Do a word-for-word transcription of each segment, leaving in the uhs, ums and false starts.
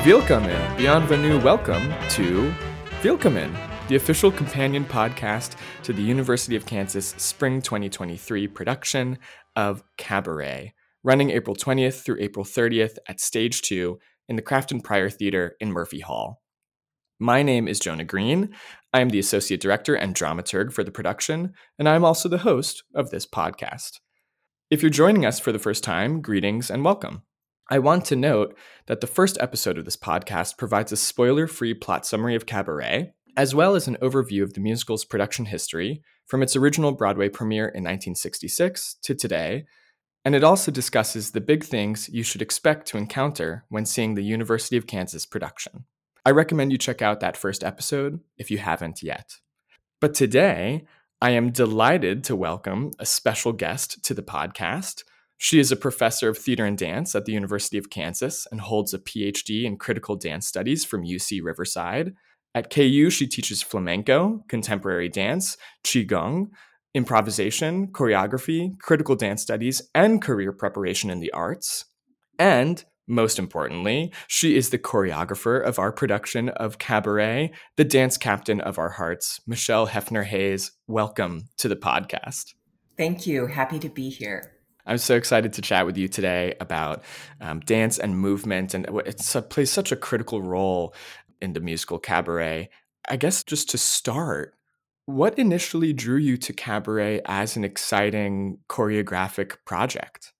Willkommen, bienvenue, welcome to Willkommen, the official companion podcast to the University of Kansas Spring twenty twenty-three production of Cabaret, running April twentieth through April thirtieth at Stage two in the Crafton Pryor Theater in Murphy Hall. My name is Jonah Green. I am the Associate Director and Dramaturg for the production, and I am also the host of this podcast. If you're joining us for the first time, greetings and welcome. I want to note that the first episode of this podcast provides a spoiler-free plot summary of Cabaret, as well as an overview of the musical's production history from its original Broadway premiere in nineteen sixty-six to today, and it also discusses the big things you should expect to encounter when seeing the University of Kansas production. I recommend you check out that first episode if you haven't yet. But today, I am delighted to welcome a special guest to the podcast. She is a professor of theater and dance at the University of Kansas and holds a P H D in critical dance studies from U C Riverside. At K U, she teaches flamenco, contemporary dance, qigong, improvisation, choreography, critical dance studies, and career preparation in the arts. And, most importantly, she is the choreographer of our production of Cabaret, the dance captain of our hearts, Michelle Hefner-Hayes. Welcome to the podcast. Thank you. Happy to be here. I'm so excited to chat with you today about um, dance and movement, and it plays such a critical role in the musical Cabaret. I guess just to start, what initially drew you to Cabaret as an exciting choreographic project?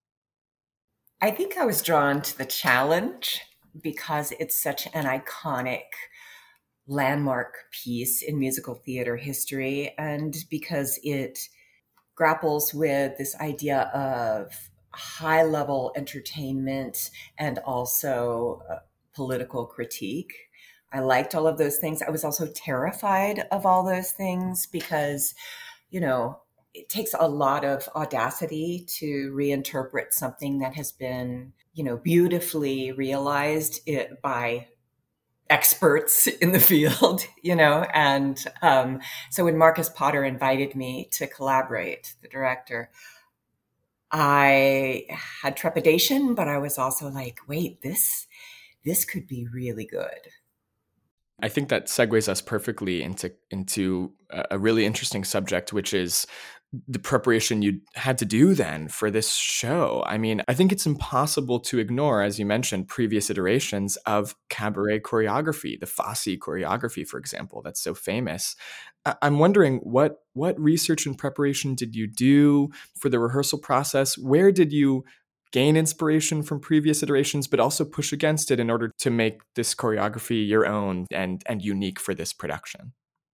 I think I was drawn to the challenge because it's such an iconic landmark piece in musical theater history, and because it grapples with this idea of high-level entertainment and also uh, political critique. I liked all of those things. I was also terrified of all those things because, you know, it takes a lot of audacity to reinterpret something that has been, you know, beautifully realized it by experts in the field, you know, and um, so when Marcus Potter invited me to collaborate, the director, I had trepidation, but I was also like, wait, this, this could be really good. I think that segues us perfectly into into a really interesting subject, which is the preparation you had to do then for this show. I mean, I think it's impossible to ignore, as you mentioned, previous iterations of Cabaret choreography, the Fosse choreography, for example, that's so famous. I- I'm wondering what what research and preparation did you do for the rehearsal process? Where did you gain inspiration from previous iterations, but also push against it in order to make this choreography your own and and unique for this production?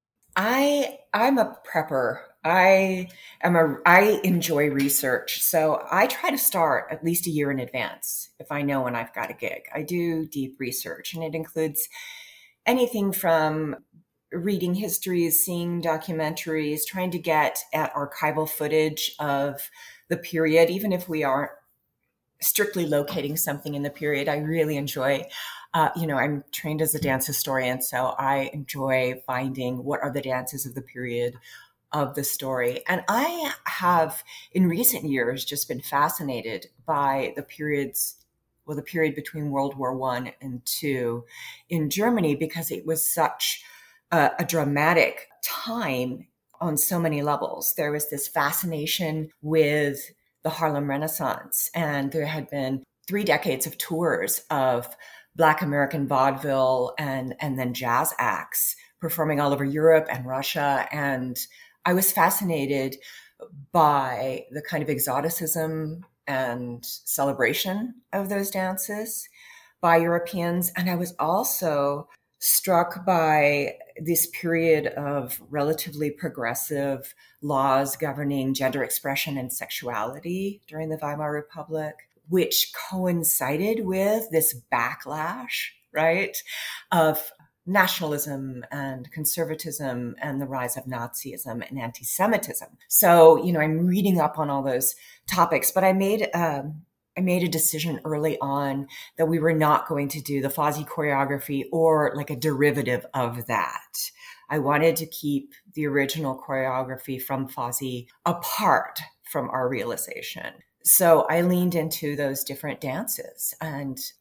I I'm a prepper. I am a I enjoy research. So I try to start at least a year in advance if I know when I've got a gig. I do deep research, and it includes anything from reading histories, seeing documentaries, trying to get at archival footage of the period, even if we aren't strictly locating something in the period. I really enjoy, uh, you know, I'm trained as a dance historian, so I enjoy finding what are the dances of the period of the story. And I have, in recent years, just been fascinated by the periods, well, the period between World War One and Two in Germany, because it was such a, a dramatic time on so many levels. There was this fascination with the Harlem Renaissance, and there had been three decades of tours of Black American vaudeville and, and then jazz acts performing all over Europe and Russia. And I was fascinated by the kind of exoticism and celebration of those dances by Europeans. And I was also struck by this period of relatively progressive laws governing gender expression and sexuality during the Weimar Republic, which coincided with this backlash, right, of nationalism and conservatism and the rise of Nazism and anti-Semitism. So, you know, I'm reading up on all those topics, but I made um, I made a decision early on that we were not going to do the Fosse choreography or like a derivative of that. I wanted to keep the original choreography from Fosse apart from our realization. So I leaned into those different dances, and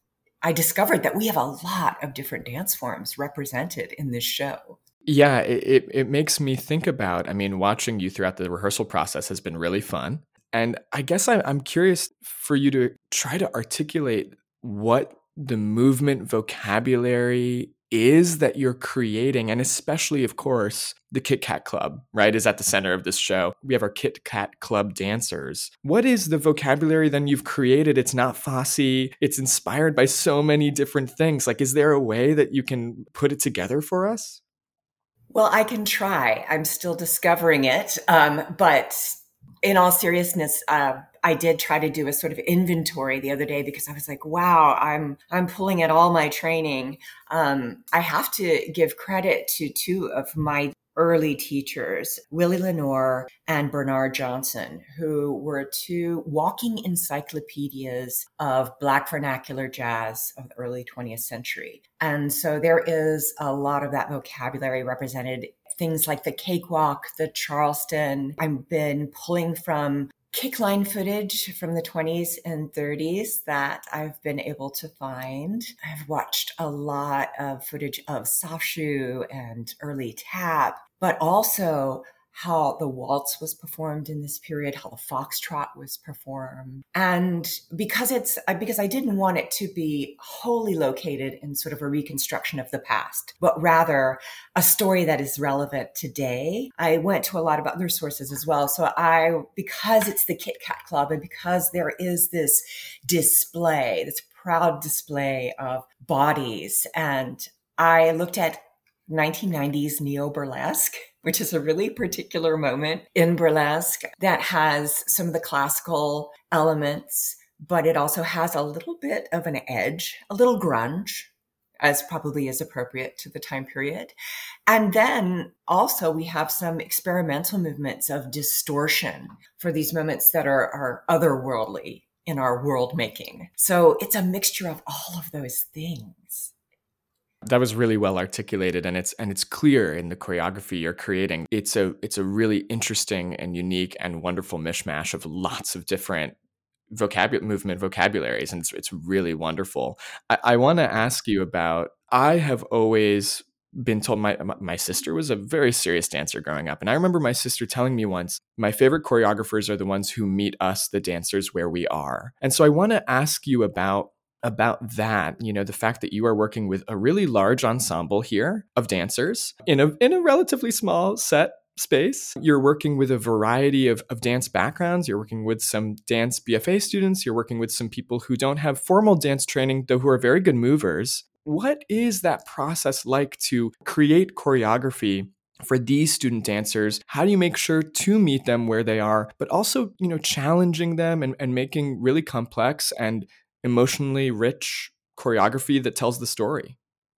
I discovered that we have a lot of different dance forms represented in this show. Yeah, it, it, it makes me think about, I mean, watching you throughout the rehearsal process has been really fun. And I guess I, I'm curious for you to try to articulate what the movement vocabulary is that you're creating. And especially, of course, the Kit Kat Club, right, is at the center of this show. We have our Kit Kat Club dancers. What is the vocabulary then you've created? It's not Fosse. It's inspired by so many different things. Like, is there a way that you can put it together for us? Well, I can try. I'm still discovering it. Um, but in all seriousness, uh, I did try to do a sort of inventory the other day because I was like, wow, I'm I'm pulling at all my training. Um, I have to give credit to two of my early teachers, Willie Lenore and Bernard Johnson, who were two walking encyclopedias of Black vernacular jazz of the early twentieth century. And so there is a lot of that vocabulary represented. Things like the cakewalk, the Charleston. I've been pulling from kickline footage from the twenties and thirties that I've been able to find. I've watched a lot of footage of soft shoe and early tap, but also how the waltz was performed in this period, how the foxtrot was performed. And because it's, because I didn't want it to be wholly located in sort of a reconstruction of the past, but rather a story that is relevant today, I went to a lot of other sources as well. So I, because it's the Kit Kat Club and because there is this display, this proud display of bodies, and I looked at nineteen nineties neo-burlesque, which is a really particular moment in burlesque that has some of the classical elements, but it also has a little bit of an edge, a little grunge, as probably is appropriate to the time period. And then also we have some experimental movements of distortion for these moments that are, are otherworldly in our world making. So it's a mixture of all of those things. That was really well articulated, and it's and it's clear in the choreography you're creating. It's a it's a really interesting and unique and wonderful mishmash of lots of different vocabulary movement vocabularies, and it's it's really wonderful. I, I want to ask you about. I have always been told my my sister was a very serious dancer growing up, and I remember my sister telling me once, my favorite choreographers are the ones who meet us, the dancers, where we are. And so I want to ask you about. about that, you know, the fact that you are working with a really large ensemble here of dancers in a in a relatively small set space. You're working with a variety of, of dance backgrounds. You're working with some dance B F A students. You're working with some people who don't have formal dance training, though who are very good movers. What is that process like to create choreography for these student dancers? How do you make sure to meet them where they are, but also, you know, challenging them and, and making really complex and emotionally rich choreography that tells the story?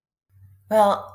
Well,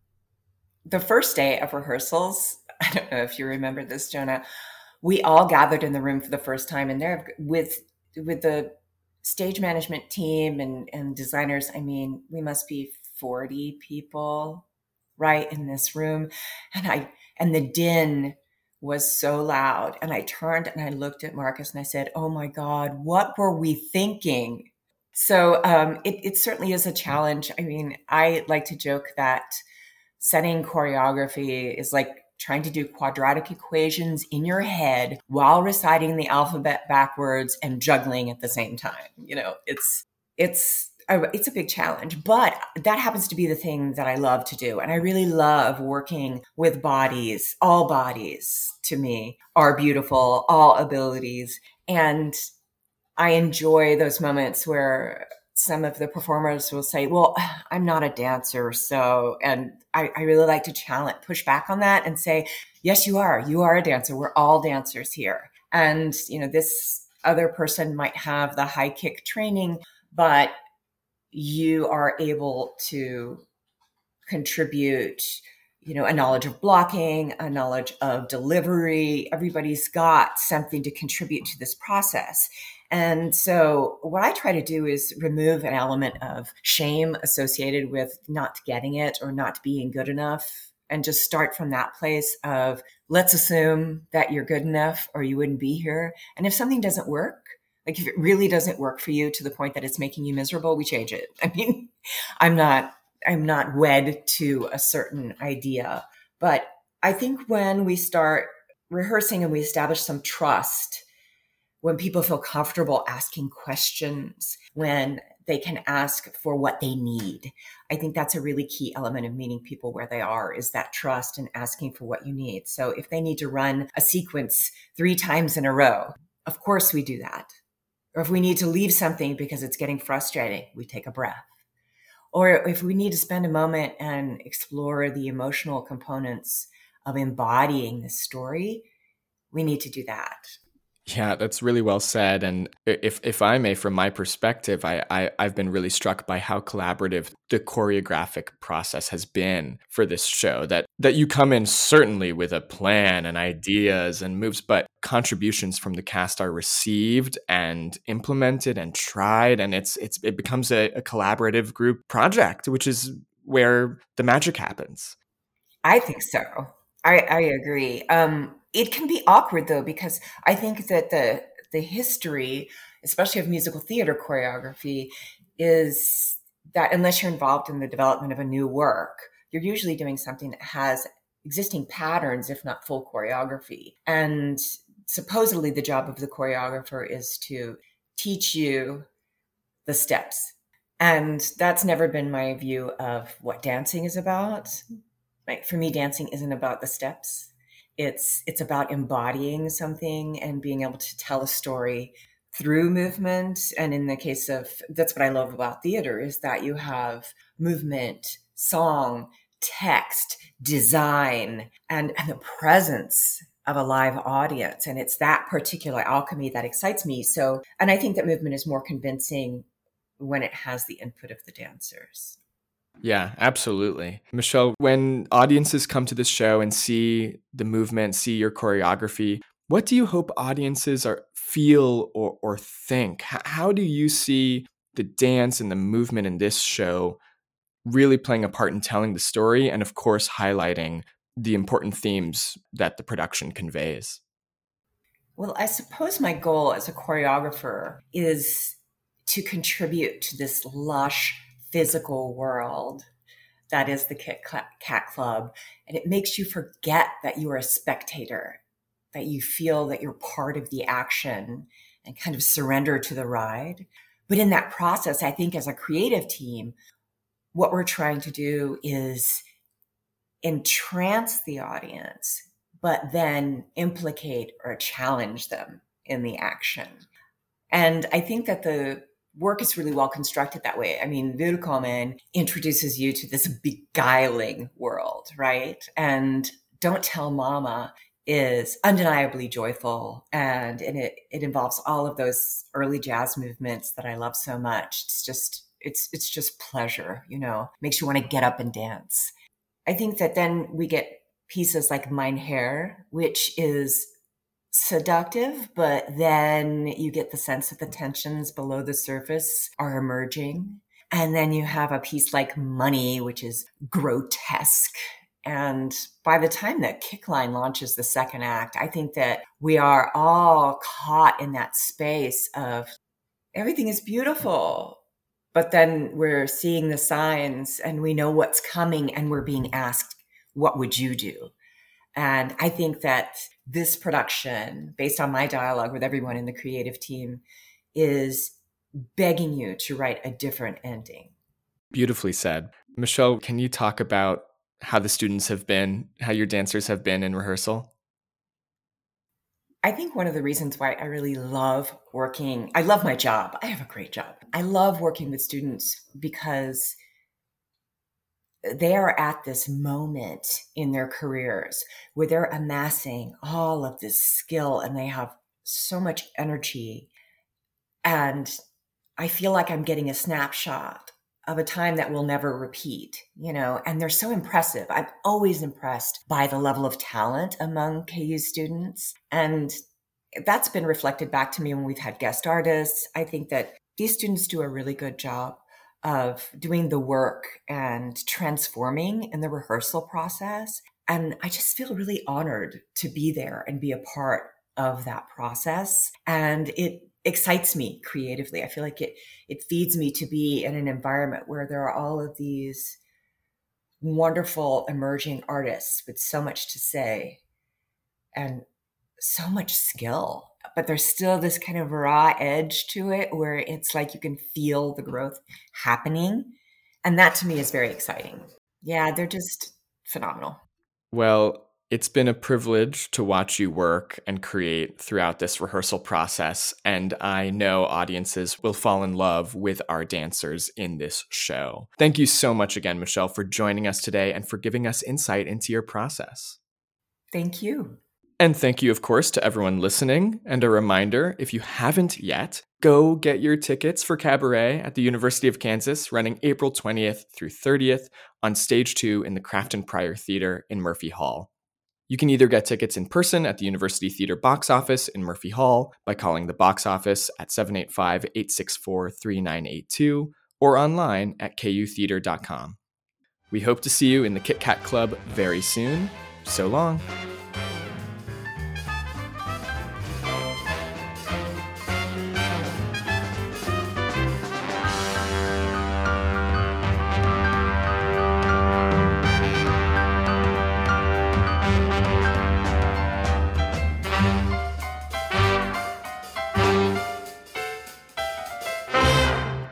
the first day of rehearsals, I don't know if you remember this, Jonah, we all gathered in the room for the first time, and there with with the stage management team and, and designers, I mean, we must be forty people right in this room. And I and the din was so loud. And I turned and I looked at Marcus and I said, oh my God, what were we thinking? So um, it, it certainly is a challenge. I mean, I like to joke that setting choreography is like trying to do quadratic equations in your head while reciting the alphabet backwards and juggling at the same time. You know, it's it's a, it's a big challenge, but that happens to be the thing that I love to do. And I really love working with bodies. All bodies to me are beautiful, all abilities. And I enjoy those moments where some of the performers will say, well, I'm not a dancer. So, and I, I really like to challenge, push back on that and say, yes, you are. You are a dancer. We're all dancers here. And, you know, this other person might have the high kick training, but you are able to contribute, you know, a knowledge of blocking, a knowledge of delivery. Everybody's got something to contribute to this process. And so what I try to do is remove an element of shame associated with not getting it or not being good enough, and just start from that place of, let's assume that you're good enough or you wouldn't be here. And if something doesn't work, Like if it really doesn't work for you to the point that it's making you miserable, we change it. I mean, I'm not, I'm not wed to a certain idea, but I think when we start rehearsing and we establish some trust, when people feel comfortable asking questions, when they can ask for what they need, I think that's a really key element of meeting people where they are, is that trust and asking for what you need. So if they need to run a sequence three times in a row, of course we do that. Or if we need to leave something because it's getting frustrating, we take a breath. Or if we need to spend a moment and explore the emotional components of embodying the story, we need to do that. Yeah, that's really well said. And if if I may, from my perspective, I, I I've been really struck by how collaborative the choreographic process has been for this show. That that you come in certainly with a plan and ideas and moves, but contributions from the cast are received and implemented and tried, and it's it's it becomes a, a collaborative group project, which is where the magic happens. I think so. I, I agree. Um, it can be awkward though, because I think that the the history, especially of musical theater choreography, is that unless you're involved in the development of a new work, you're usually doing something that has existing patterns, if not full choreography. And supposedly the job of the choreographer is to teach you the steps. And that's never been my view of what dancing is about. Like for me, dancing isn't about the steps. It's it's about embodying something and being able to tell a story through movement. And in the case of, that's what I love about theater, is that you have movement, song, text, design, and, and the presence of a live audience. And it's that particular alchemy that excites me. So, and I think that movement is more convincing when it has the input of the dancers. Yeah, absolutely. Michelle, when audiences come to this show and see the movement, see your choreography, what do you hope audiences are feel or, or think? H- how do you see the dance and the movement in this show really playing a part in telling the story and, of course, highlighting the important themes that the production conveys? Well, I suppose my goal as a choreographer is to contribute to this lush physical world that is the Kit Kat Club. And it makes you forget that you are a spectator, that you feel that you're part of the action and kind of surrender to the ride. But in that process, I think as a creative team, what we're trying to do is entrance the audience, but then implicate or challenge them in the action. And I think that the work is really well constructed that way. I mean, Willkommen introduces you to this beguiling world, right? And Don't Tell Mama is undeniably joyful. And, and it, it involves all of those early jazz movements that I love so much. It's just, it's, it's just pleasure, you know, makes you want to get up and dance. I think that then we get pieces like Mein Herr, which is seductive, but then you get the sense that the tensions below the surface are emerging. And then you have a piece like Money, which is grotesque. And by the time that Kickline launches the second act, I think that we are all caught in that space of everything is beautiful. But then we're seeing the signs and we know what's coming and we're being asked, what would you do? And I think that this production, based on my dialogue with everyone in the creative team, is begging you to write a different ending. Beautifully said. Michelle, can you talk about how the students have been, how your dancers have been in rehearsal? I think one of the reasons why I really love working, I love my job. I have a great job. I love working with students because they are at this moment in their careers where they're amassing all of this skill and they have so much energy. And I feel like I'm getting a snapshot of a time that will never repeat, you know, and they're so impressive. I'm always impressed by the level of talent among K U students. And that's been reflected back to me when we've had guest artists. I think that these students do a really good job of doing the work and transforming in the rehearsal process. And I just feel really honored to be there and be a part of that process. And it excites me creatively. I feel like it it feeds me to be in an environment where there are all of these wonderful emerging artists with so much to say and so much skill, but there's still this kind of raw edge to it where it's like you can feel the growth happening. And that to me is very exciting. Yeah, they're just phenomenal. Well, it's been a privilege to watch you work and create throughout this rehearsal process, and I know audiences will fall in love with our dancers in this show. Thank you so much again, Michelle, for joining us today and for giving us insight into your process. Thank you. And thank you, of course, to everyone listening. And a reminder, if you haven't yet, go get your tickets for Cabaret at the University of Kansas, running April twentieth through thirtieth on Stage two in the Crafton Pryor Theater in Murphy Hall. You can either get tickets in person at the University Theater box office in Murphy Hall by calling the box office at seven eight five, eight six four, three nine eight two or online at k u theater dot com. We hope to see you in the Kit Kat Club very soon. So long.